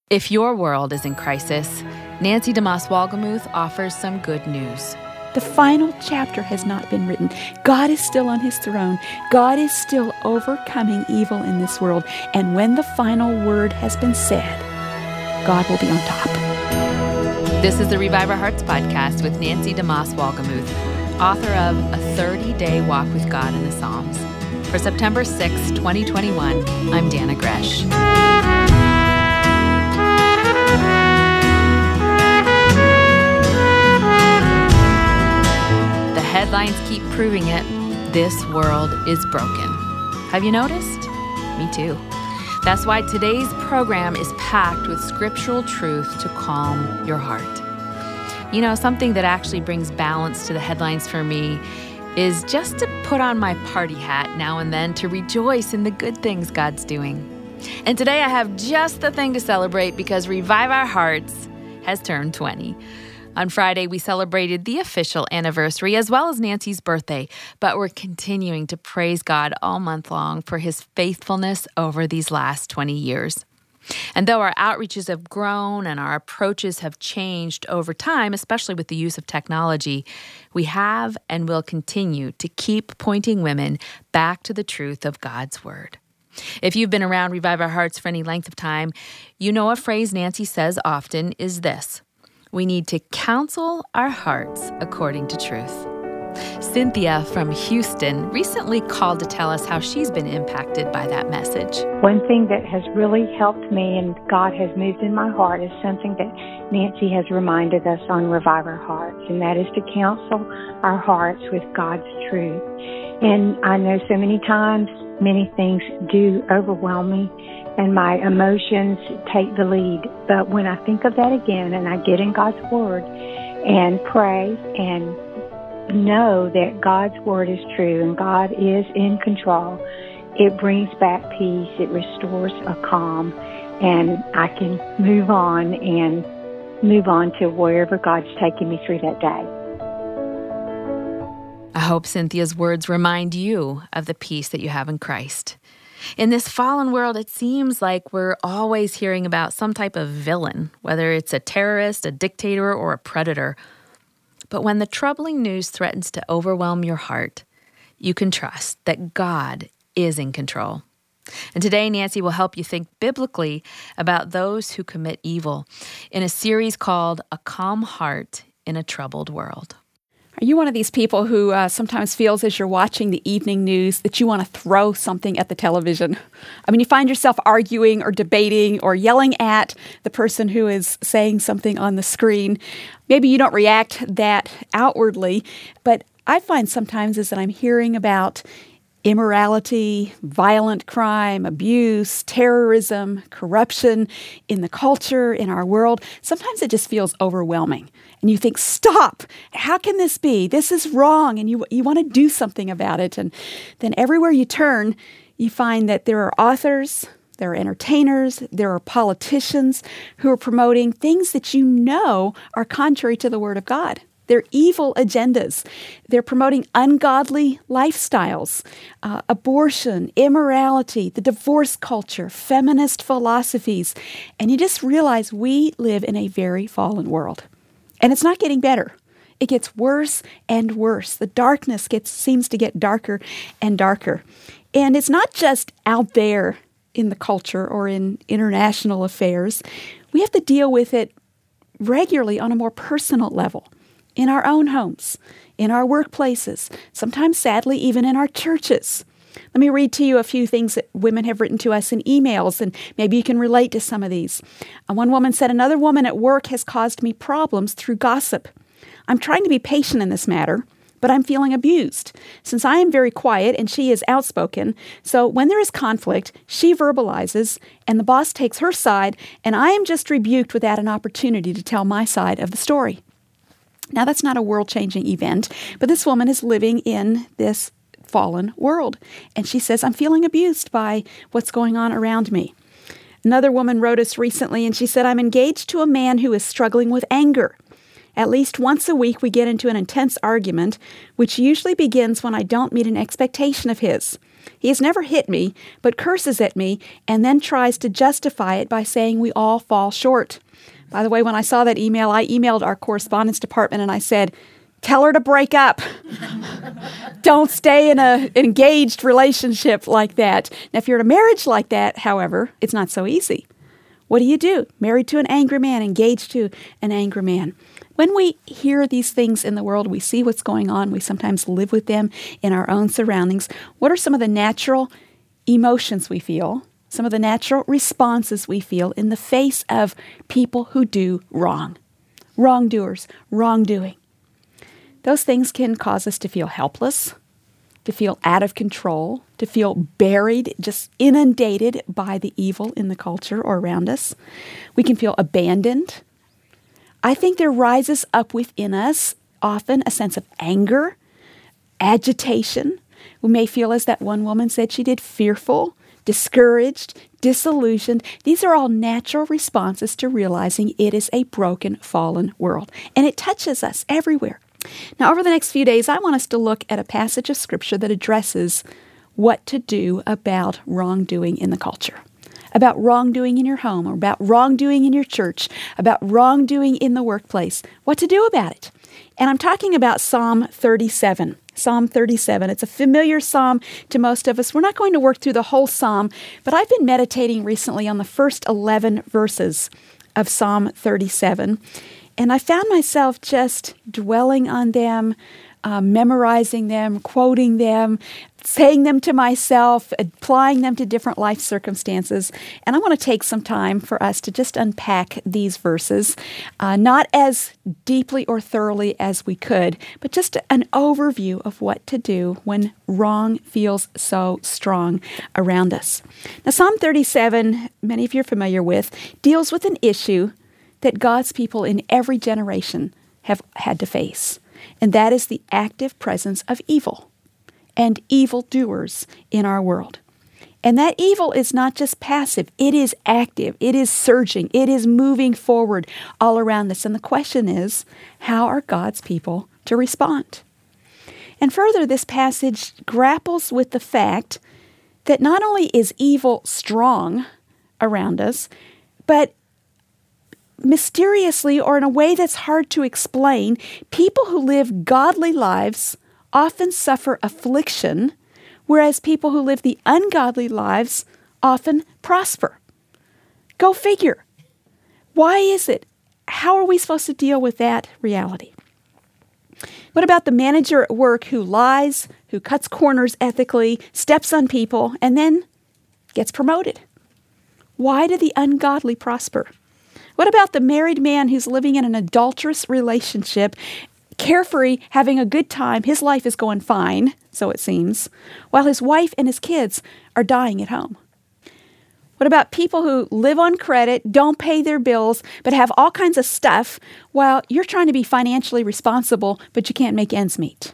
If your world is in crisis, Nancy DeMoss Wolgemuth offers some good news. The final chapter has not been written. God is still on his throne. God is still overcoming evil in this world. And when the final word has been said, God will be on top. This is the Revive Our Hearts podcast with Nancy DeMoss Wolgemuth, author of A 30-Day Walk with God in the Psalms. For September 6, 2021, I'm Dana Gresh. The headlines keep proving it. This world is broken. Have you noticed? Me too. That's why today's program is packed with scriptural truth to calm your heart. You know, something that actually brings balance to the headlines for me is just to put on my party hat now and then to rejoice in the good things God's doing. And today I have just the thing to celebrate because Revive Our Hearts has turned 20. On Friday, we celebrated the official anniversary as well as Nancy's birthday, but we're continuing to praise God all month long for his faithfulness over these last 20 years. And though our outreaches have grown and our approaches have changed over time, especially with the use of technology, we have and will continue to keep pointing women back to the truth of God's Word. If you've been around Revive Our Hearts for any length of time, you know a phrase Nancy says often is this: we need to counsel our hearts according to truth. Cynthia from Houston recently called to tell us how she's been impacted by that message. One thing that has really helped me and God has moved in my heart is something that Nancy has reminded us on Revive Our Hearts, and that is to counsel our hearts with God's truth. And I know so many times many things do overwhelm me and my emotions take the lead. But when I think of that again and I get in God's Word and pray and know that God's Word is true and God is in control, it brings back peace, it restores a calm, and I can move on to wherever God's taking me through that day. I hope Cynthia's words remind you of the peace that you have in Christ. In this fallen world, it seems like we're always hearing about some type of villain, whether it's a terrorist, a dictator, or a predator. But when the troubling news threatens to overwhelm your heart, you can trust that God is in control. And today, Nancy will help you think biblically about those who commit evil in a series called A Calm Heart in a Troubled World. Are you one of these people who sometimes feels as you're watching the evening news that you want to throw something at the television? I mean, you find yourself arguing or debating or yelling at the person who is saying something on the screen. Maybe you don't react that outwardly, but I find sometimes is that I'm hearing about immorality, violent crime, abuse, terrorism, corruption in the culture, in our world. Sometimes it just feels overwhelming. And you think, stop! How can this be? This is wrong. And you want to do something about it. And then everywhere you turn, you find that there are authors, there are entertainers, there are politicians who are promoting things that you know are contrary to the Word of God. They're evil agendas. They're promoting ungodly lifestyles, abortion, immorality, the divorce culture, feminist philosophies. And you just realize we live in a very fallen world. And it's not getting better. It gets worse and worse. The darkness seems to get darker and darker. And it's not just out there in the culture or in international affairs. We have to deal with it regularly on a more personal level. In our own homes, in our workplaces, sometimes sadly even in our churches. Let me read to you a few things that women have written to us in emails, and maybe you can relate to some of these. One woman said, "Another woman at work has caused me problems through gossip. I'm trying to be patient in this matter, but I'm feeling abused. Since I am very quiet and she is outspoken, so when there is conflict, she verbalizes and the boss takes her side, and I am just rebuked without an opportunity to tell my side of the story." Now, that's not a world-changing event, but this woman is living in this fallen world. And she says, "I'm feeling abused by what's going on around me." Another woman wrote us recently, and she said, "I'm engaged to a man who is struggling with anger. At least once a week, we get into an intense argument, which usually begins when I don't meet an expectation of his. He has never hit me, but curses at me and then tries to justify it by saying we all fall short. By the way, when I saw that email, I emailed our correspondence department and I said, tell her to break up. Don't stay in an engaged relationship like that. Now, if you're in a marriage like that, however, it's not so easy. What do? Married to an angry man, engaged to an angry man. When we hear these things in the world, we see what's going on. We sometimes live with them in our own surroundings. What are some of the natural emotions we feel, some of the natural responses we feel in the face of people who do wrong? Wrongdoers, wrongdoing. Those things can cause us to feel helpless, to feel out of control, to feel buried, just inundated by the evil in the culture or around us. We can feel abandoned. I think there rises up within us often a sense of anger, agitation. We may feel, as that one woman said she did, fearful, discouraged, disillusioned. These are all natural responses to realizing it is a broken, fallen world. And it touches us everywhere. Now, over the next few days, I want us to look at a passage of Scripture that addresses what to do about wrongdoing in the culture, about wrongdoing in your home, or about wrongdoing in your church, about wrongdoing in the workplace, what to do about it. And I'm talking about Psalm 37. Psalm 37. It's a familiar psalm to most of us. We're not going to work through the whole psalm, but I've been meditating recently on the first 11 verses of Psalm 37. And I found myself just dwelling on them, memorizing them, quoting them, saying them to myself, applying them to different life circumstances. And I want to take some time for us to just unpack these verses, not as deeply or thoroughly as we could, but just an overview of what to do when wrong feels so strong around us. Now, Psalm 37, many of you are familiar with, deals with an issue that God's people in every generation have had to face, and that is the active presence of evil and evildoers in our world. And that evil is not just passive, it is active, it is surging, it is moving forward all around us. And the question is, how are God's people to respond? And further, this passage grapples with the fact that not only is evil strong around us, but mysteriously, or in a way that's hard to explain, people who live godly lives often suffer affliction, whereas people who live the ungodly lives often prosper. Go figure. Why is it? How are we supposed to deal with that reality? What about the manager at work who lies, who cuts corners ethically, steps on people, and then gets promoted? Why do the ungodly prosper? What about the married man who's living in an adulterous relationship, carefree, having a good time, his life is going fine, so it seems, while his wife and his kids are dying at home? What about people who live on credit, don't pay their bills, but have all kinds of stuff while you're trying to be financially responsible, but you can't make ends meet?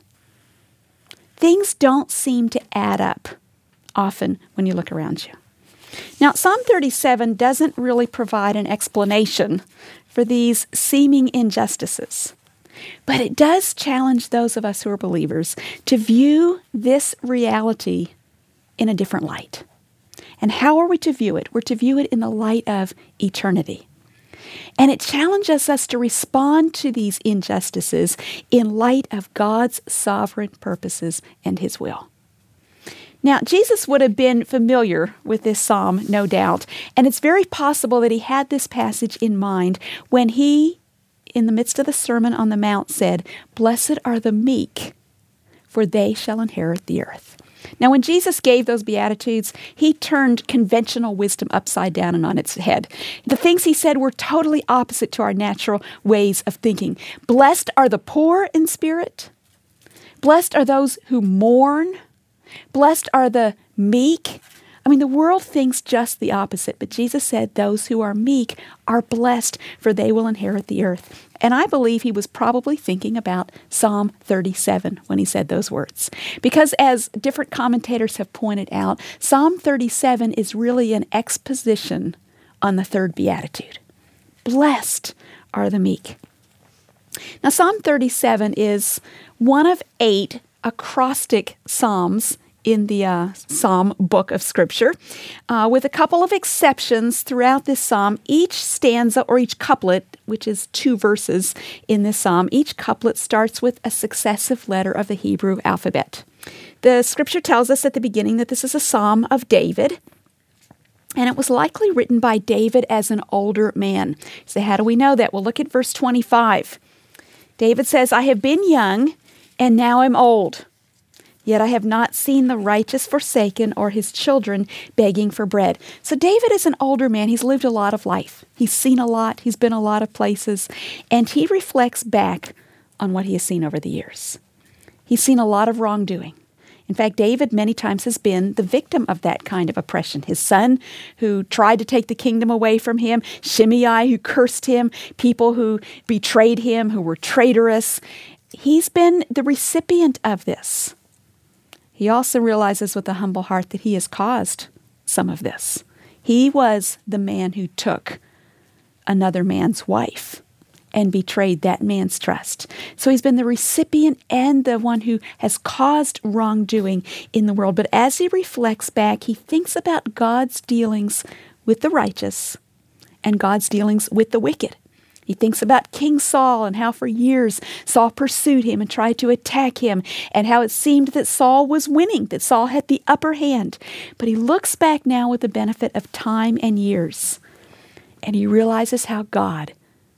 Things don't seem to add up often when you look around you. Now, Psalm 37 doesn't really provide an explanation for these seeming injustices, but it does challenge those of us who are believers to view this reality in a different light. And how are we to view it? We're to view it in the light of eternity. And it challenges us to respond to these injustices in light of God's sovereign purposes and His will. Now, Jesus would have been familiar with this psalm, no doubt, and it's very possible that He had this passage in mind when He, in the midst of the Sermon on the Mount, said, "Blessed are the meek, for they shall inherit the earth." Now, when Jesus gave those Beatitudes, He turned conventional wisdom upside down and on its head. The things He said were totally opposite to our natural ways of thinking. Blessed are the poor in spirit. Blessed are those who mourn. Blessed are the meek. I mean, the world thinks just the opposite, but Jesus said those who are meek are blessed, for they will inherit the earth. And I believe He was probably thinking about Psalm 37 when He said those words. Because as different commentators have pointed out, Psalm 37 is really an exposition on the third beatitude. Blessed are the meek. Now, Psalm 37 is one of 8 acrostic psalms in the Psalm book of Scripture, with a couple of exceptions throughout this psalm. Each stanza or each couplet, which is 2 verses in this psalm, each couplet starts with a successive letter of the Hebrew alphabet. The Scripture tells us at the beginning that this is a psalm of David, and it was likely written by David as an older man. So how do we know that? Well, look at verse 25. David says, "I have been young, and now I'm old. Yet I have not seen the righteous forsaken or his children begging for bread." So David is an older man. He's lived a lot of life. He's seen a lot. He's been a lot of places. And he reflects back on what he has seen over the years. He's seen a lot of wrongdoing. In fact, David many times has been the victim of that kind of oppression. His son, who tried to take the kingdom away from him, Shimei, who cursed him, people who betrayed him, who were traitorous. He's been the recipient of this. He also realizes with a humble heart that he has caused some of this. He was the man who took another man's wife and betrayed that man's trust. So he's been the recipient and the one who has caused wrongdoing in the world. But as he reflects back, he thinks about God's dealings with the righteous and God's dealings with the wicked. He thinks about King Saul and how for years Saul pursued him and tried to attack him, and how it seemed that Saul was winning, that Saul had the upper hand. But he looks back now with the benefit of time and years, and he realizes how God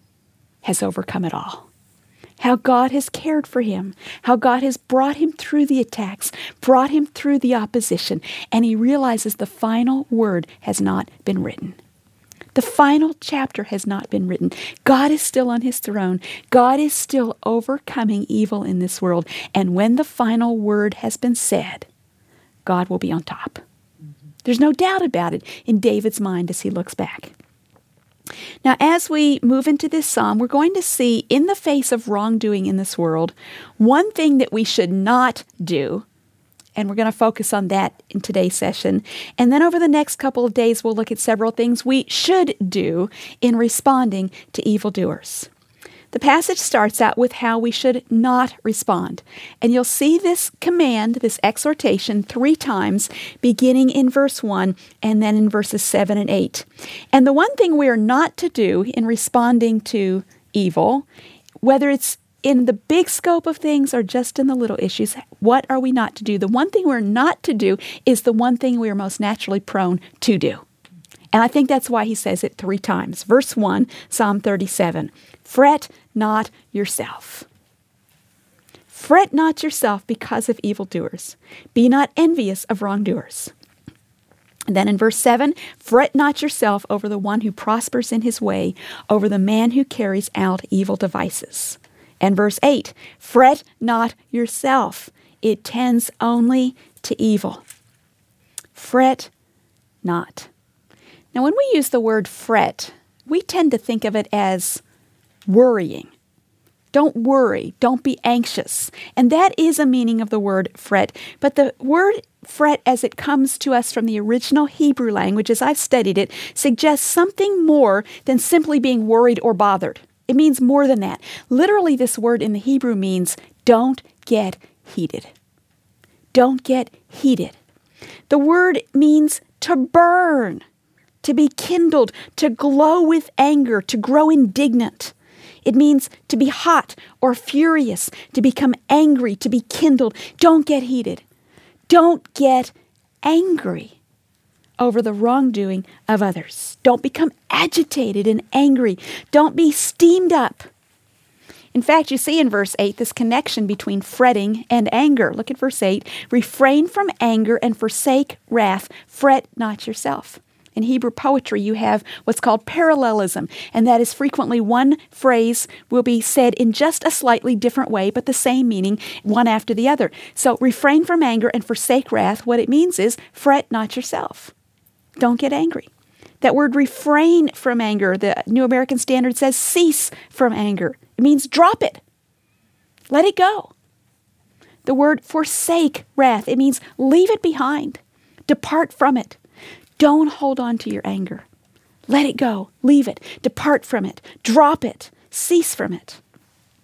has overcome it all. How God has cared for him, how God has brought him through the attacks, brought him through the opposition, and he realizes the final word has not been written. The final chapter has not been written. God is still on his throne. God is still overcoming evil in this world. And when the final word has been said, God will be on top. There's no doubt about it in David's mind as he looks back. Now, as we move into this psalm, we're going to see in the face of wrongdoing in this world, one thing that we should not do. And we're going to focus on that in today's session. And then over the next couple of days, we'll look at several things we should do in responding to evildoers. The passage starts out with how we should not respond. And you'll see this command, this exhortation, 3 times, beginning in verse 1 and then in verses 7 and 8. And the one thing we are not to do in responding to evil, whether it's in the big scope of things or just in the little issues, what are we not to do? The one thing we're not to do is the one thing we are most naturally prone to do. And I think that's why he says it 3 times. Verse 1, Psalm 37, "Fret not yourself. Fret not yourself because of evildoers. Be not envious of wrongdoers." And then in verse 7, "Fret not yourself over the one who prospers in his way, over the man who carries out evil devices." And verse 8, "Fret not yourself. It tends only to evil." Fret not. Now, when we use the word fret, we tend to think of it as worrying. Don't worry. Don't be anxious. And that is a meaning of the word fret. But the word fret, as it comes to us from the original Hebrew language, as I've studied it, suggests something more than simply being worried or bothered. It means more than that. Literally, this word in the Hebrew means don't get heated. Don't get heated. The word means to burn, to be kindled, to glow with anger, to grow indignant. It means to be hot or furious, to become angry, to be kindled. Don't get heated. Don't get angry over the wrongdoing of others. Don't become agitated and angry. Don't be steamed up. In fact, you see in verse 8 this connection between fretting and anger. Look at verse 8. "Refrain from anger and forsake wrath. Fret not yourself." In Hebrew poetry, you have what's called parallelism, and that is frequently one phrase will be said in just a slightly different way, but the same meaning, one after the other. So refrain from anger and forsake wrath. What it means is fret not yourself. Don't get angry. That word refrain from anger, the New American Standard says cease from anger. It means drop it. Let it go. The word forsake wrath, it means leave it behind. Depart from it. Don't hold on to your anger. Let it go. Leave it. Depart from it. Drop it. Cease from it.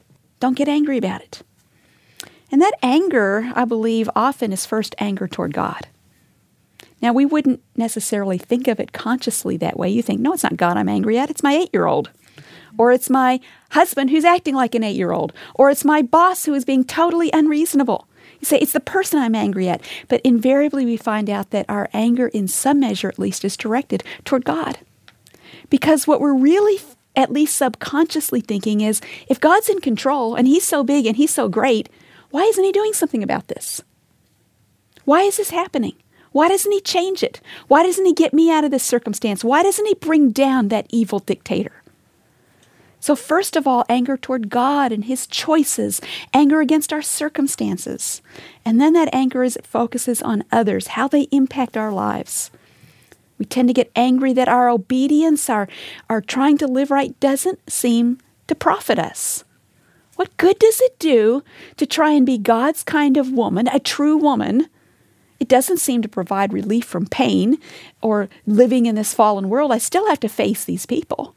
Don't get angry about it. And that anger, I believe, often is first anger toward God. Now, we wouldn't necessarily think of it consciously that way. You think, no, it's not God I'm angry at. It's my 8-year-old. Or it's my husband who's acting like an 8-year-old. Or it's my boss who is being totally unreasonable. You say, it's the person I'm angry at. But invariably we find out that our anger, in some measure at least, is directed toward God. Because what we're really, at least subconsciously thinking is, if God's in control and He's so big and He's so great, why isn't He doing something about this? Why is this happening? Why doesn't He change it? Why doesn't He get me out of this circumstance? Why doesn't He bring down that evil dictator? So first of all, anger toward God and His choices, anger against our circumstances. And then that anger focuses on others, how they impact our lives. We tend to get angry that our obedience, our trying to live right, doesn't seem to profit us. What good does it do to try and be God's kind of woman, a true woman? It doesn't seem to provide relief from pain or living in this fallen world. I still have to face these people.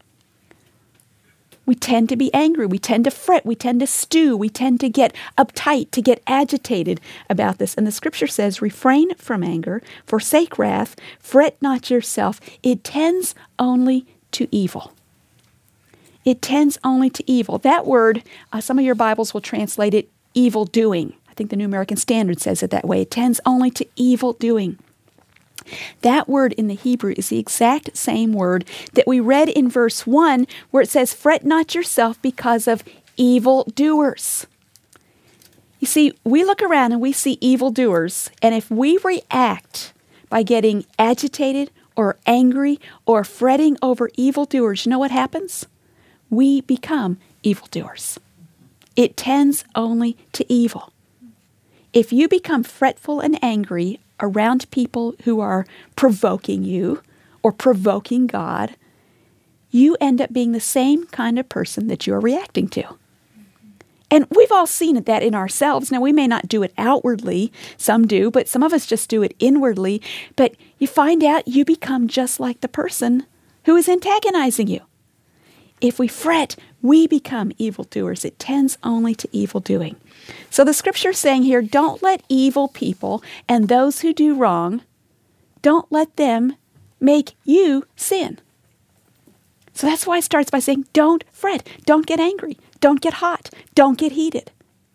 We tend to be angry. We tend to fret. We tend to stew. We tend to get uptight, to get agitated about this. And the scripture says, refrain from anger, forsake wrath, fret not yourself. It tends only to evil. It tends only to evil. That word, some of your Bibles will translate it evil doing. I think the New American Standard says it that way. It tends only to evil doing. That word in the Hebrew is the exact same word that we read in verse 1 where it says, fret not yourself because of evildoers. You see, we look around and we see evildoers, and if we react by getting agitated or angry or fretting over evildoers, you know what happens? We become evildoers. It tends only to evil. If you become fretful and angry around people who are provoking you or provoking God, you end up being the same kind of person that you're reacting to. And we've all seen that in ourselves. Now, we may not do it outwardly. Some do, but some of us just do it inwardly. But you find out you become just like the person who is antagonizing you. If we fret, we become evildoers. It tends only to evil doing. So the scripture is saying here, don't let evil people and those who do wrong, don't let them make you sin. So that's why it starts by saying, don't fret, don't get angry, don't get hot, don't get heated.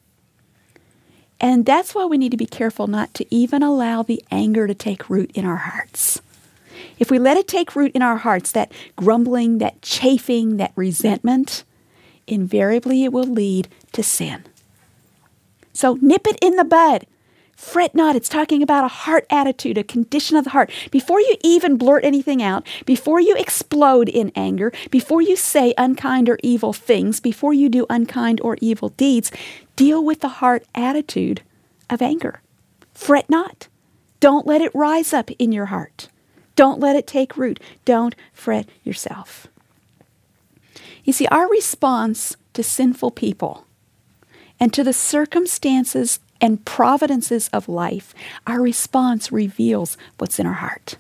And that's why we need to be careful not to even allow the anger to take root in our hearts. If we let it take root in our hearts, that grumbling, that chafing, that resentment, invariably it will lead to sin. So nip it in the bud. Fret not. It's talking about a heart attitude, a condition of the heart. Before you even blurt anything out, before you explode in anger, before you say unkind or evil things, before you do unkind or evil deeds, deal with the heart attitude of anger. Fret not. Don't let it rise up in your heart. Don't let it take root. Don't fret yourself. You see, our response to sinful people and to the circumstances and providences of life, our response reveals what's in our heart.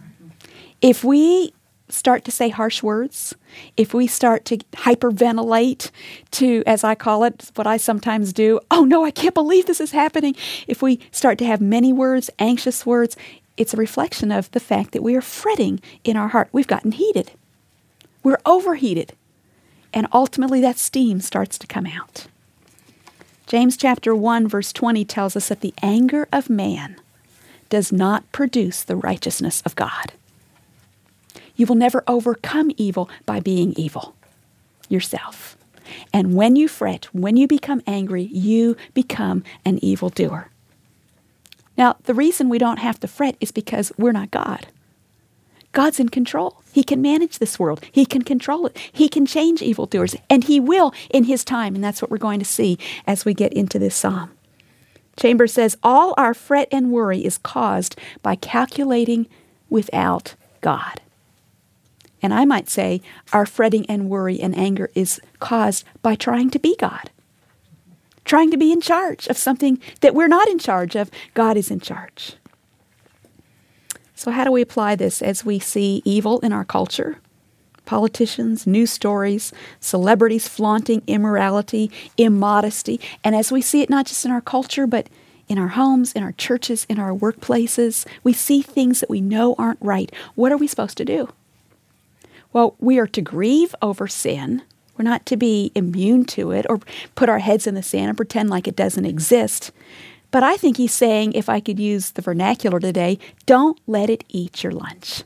If we start to say harsh words, if we start to hyperventilate to, as I call it, what I sometimes do, oh no, I can't believe this is happening. If we start to have many words, anxious words, it's a reflection of the fact that we are fretting in our heart. We've gotten heated. We're overheated. And ultimately that steam starts to come out. James chapter 1 verse 20 tells us that the anger of man does not produce the righteousness of God. You will never overcome evil by being evil yourself. And when you fret, when you become angry, you become an evildoer. Now, the reason we don't have to fret is because we're not God. God's in control. He can manage this world. He can control it. He can change evildoers, and He will in His time, and that's what we're going to see as we get into this psalm. Chambers says, all our fret and worry is caused by calculating without God. And I might say our fretting and worry and anger is caused by trying to be God. Trying to be in charge of something that we're not in charge of. God is in charge. So how do we apply this as we see evil in our culture? Politicians, news stories, celebrities flaunting immorality, immodesty. And as we see it not just in our culture, but in our homes, in our churches, in our workplaces, we see things that we know aren't right. What are we supposed to do? Well, we are to grieve over sin. We're not to be immune to it or put our heads in the sand and pretend like it doesn't exist. But I think he's saying, if I could use the vernacular today, don't let it eat your lunch.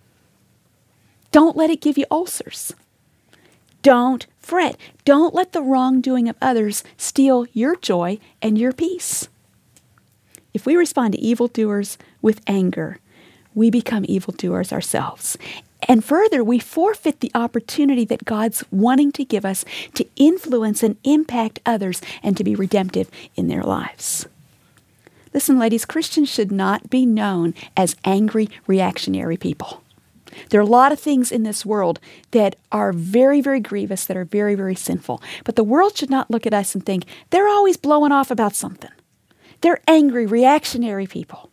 Don't let it give you ulcers. Don't fret. Don't let the wrongdoing of others steal your joy and your peace. If we respond to evildoers with anger, we become evildoers ourselves. And further, we forfeit the opportunity that God's wanting to give us to influence and impact others and to be redemptive in their lives. Listen, ladies, Christians should not be known as angry, reactionary people. There are a lot of things in this world that are very, very grievous, that are very, very sinful. But the world should not look at us and think, they're always blowing off about something. They're angry, reactionary people.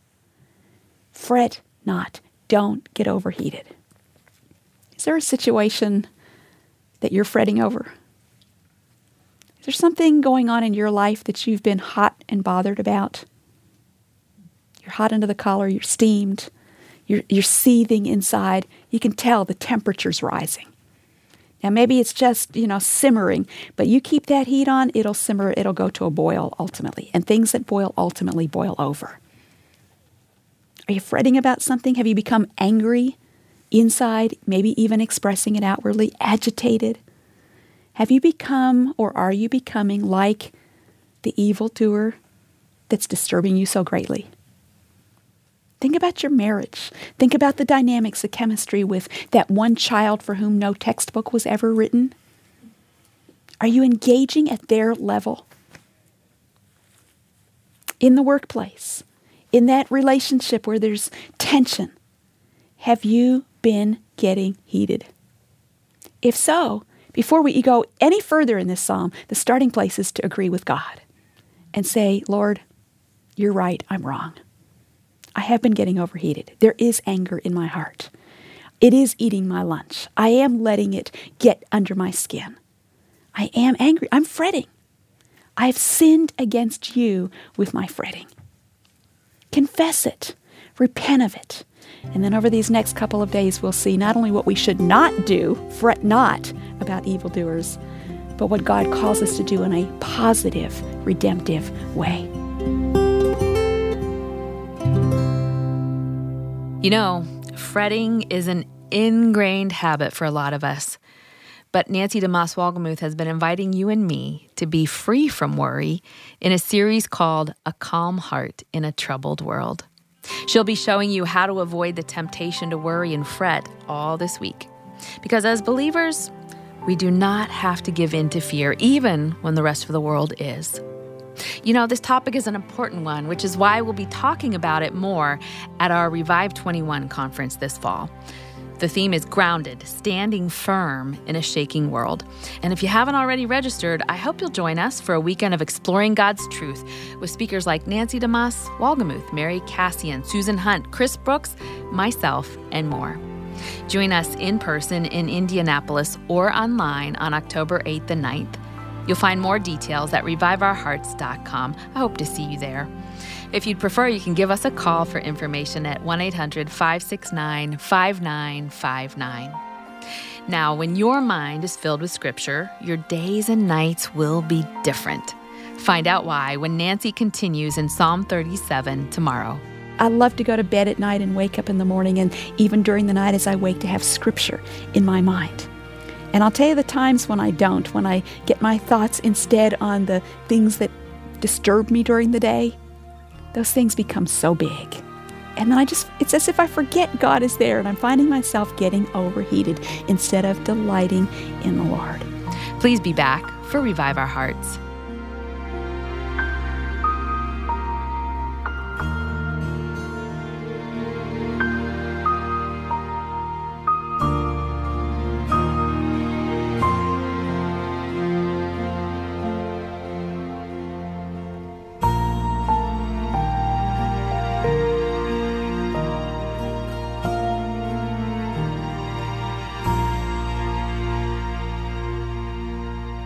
Fret not. Don't get overheated. Is there a situation that you're fretting over? Is there something going on in your life that you've been hot and bothered about? You're hot under the collar, you're steamed, you're seething inside. You can tell the temperature's rising. Now maybe it's just, simmering, but you keep that heat on, it'll simmer, it'll go to a boil ultimately. And things that boil ultimately boil over. Are you fretting about something? Have you become angry inside, maybe even expressing it outwardly, agitated? Have you become, or are you becoming like the evildoer that's disturbing you so greatly? Think about your marriage. Think about the dynamics, the chemistry with that one child for whom no textbook was ever written. Are you engaging at their level? In the workplace, in that relationship where there's tension, have you been getting heated? If so, before we go any further in this psalm, the starting place is to agree with God and say, Lord, you're right, I'm wrong. I have been getting overheated. There is anger in my heart. It is eating my lunch. I am letting it get under my skin. I am angry. I'm fretting. I have sinned against you with my fretting. Confess it. Repent of it. And then over these next couple of days, we'll see not only what we should not do, fret not about evildoers, but what God calls us to do in a positive, redemptive way. Fretting is an ingrained habit for a lot of us. But Nancy DeMoss Wolgemuth has been inviting you and me to be free from worry in a series called A Calm Heart in a Troubled World. She'll be showing you how to avoid the temptation to worry and fret all this week. Because as believers, we do not have to give in to fear, even when the rest of the world is. This topic is an important one, which is why we'll be talking about it more at our Revive 21 conference this fall. The theme is Grounded, Standing Firm in a Shaking World. And if you haven't already registered, I hope you'll join us for a weekend of exploring God's truth with speakers like Nancy DeMoss Wolgemuth, Mary Cassian, Susan Hunt, Chris Brooks, myself, and more. Join us in person in Indianapolis or online on October 8th and 9th. You'll find more details at reviveourhearts.com. I hope to see you there. If you'd prefer, you can give us a call for information at 1-800-569-5959. Now, when your mind is filled with Scripture, your days and nights will be different. Find out why when Nancy continues in Psalm 37 tomorrow. I love to go to bed at night and wake up in the morning, and even during the night as I wake, to have Scripture in my mind. And I'll tell you the times when I don't, when I get my thoughts instead on the things that disturb me during the day. Those things become so big. And then it's as if I forget God is there, and I'm finding myself getting overheated instead of delighting in the Lord. Please be back for Revive Our Hearts.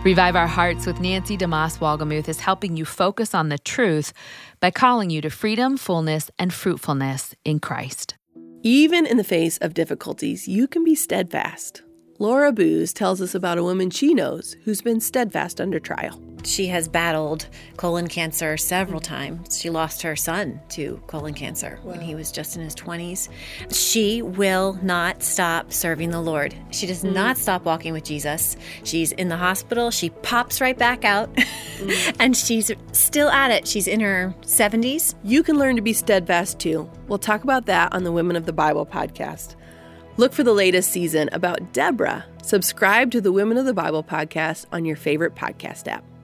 Revive Our Hearts with Nancy DeMoss Wolgemuth is helping you focus on the truth by calling you to freedom, fullness, and fruitfulness in Christ. Even in the face of difficulties, you can be steadfast. Laura Booz tells us about a woman she knows who's been steadfast under trial. She has battled colon cancer several times. She lost her son to colon cancer when he was just in his 20s. She will not stop serving the Lord. She does not stop walking with Jesus. She's in the hospital. She pops right back out, and she's still at it. She's in her 70s. You can learn to be steadfast too. We'll talk about that on the Women of the Bible podcast. Look for the latest season about Deborah. Subscribe to the Women of the Bible podcast on your favorite podcast app.